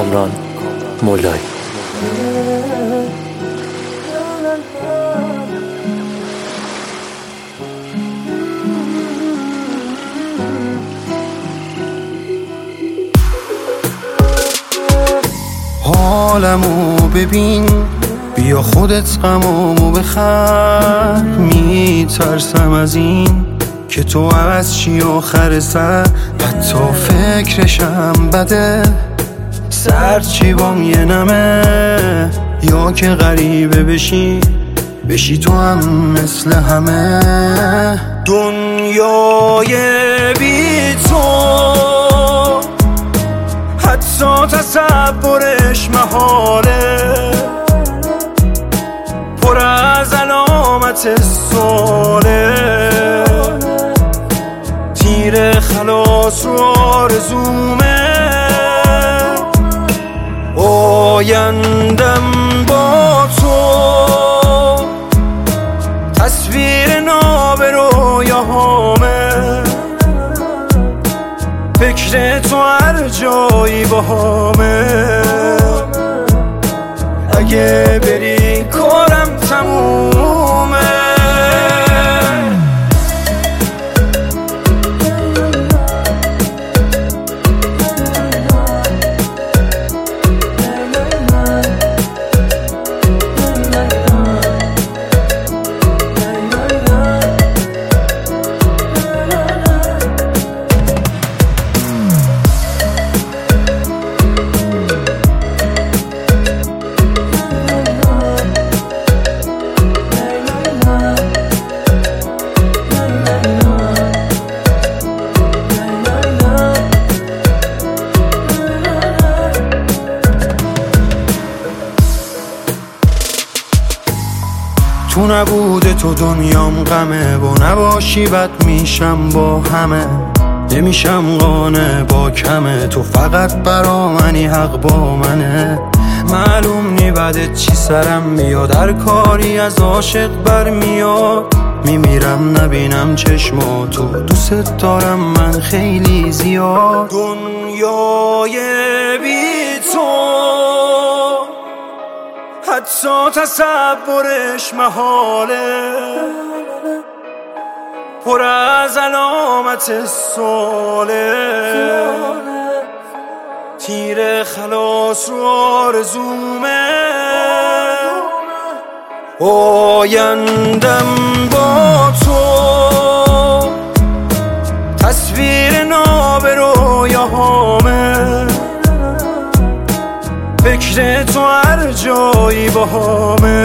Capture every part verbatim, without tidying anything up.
کامران مولایی. حالمو ببین، بیا خودت غمامو بخر. میترسم از این که تو عوض چی آخر سر، حتی فکرشم بده. سر چی بام یه نمه، یا که غریبه بشی بشی تو هم مثل همه. دنیای بی تو حتی تصورش محاله، پر از علامت سواله. تیر خلاص رو آرزومه، آیندم با تو. تصویر ناب رویاهامه، فکر تو هر جایی باهامه. اگه بری کارم تمومه. تو نبوده تو دنیام غمه، با نباشی بد میشم با همه. نمیشم قانع با کمه، تو فقط برا منی، حق با منه. معلوم نی بعد چی سرم میاد، هر کاری از عاشق برمیاد. میمیرم نبینم چشماتو، دوست دارم من خیلی زیاد. دنیای بی تو حتی تصورش محاله، پر از علامت سواله. تیر خلاص رو آرزومه، آیندم با تو. تصویر ناب رویاهامه، فکر تو هر جایی باهامه.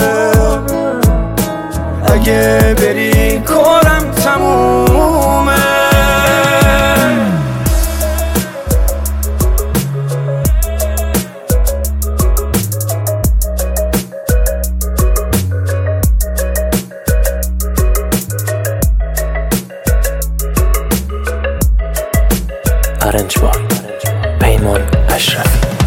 اگه بری کارم تمومه. ارنج بای پیمان اشرفی.